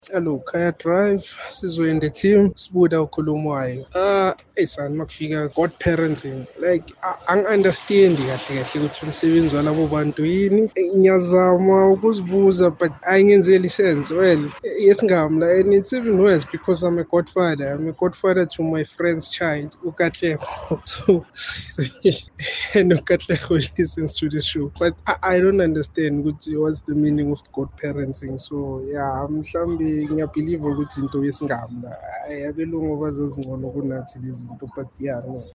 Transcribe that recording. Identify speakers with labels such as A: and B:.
A: Hello, Kaya Drive, sizoyenda team, sibuda ukhulumwayo. Son makufika godparenting, like angi-understand kahle kahle ukuthi umsebenzi walabo bantu yini. Ngiyazama ukuzibuza but ayingenzeli sense. Well, yesingam la, and it's even worse because I'm a godfather. I'm a godfather to my friend's child, uKatlego. So, and uKatlego listens to this show. But I don't understand ukuthi what's the meaning of godparenting. So yeah, mhlambi ngiyabhiliva ukuthi into yesingam la. Abelungu bazazi ngcono kunathi lezi zinto, but yeah, no.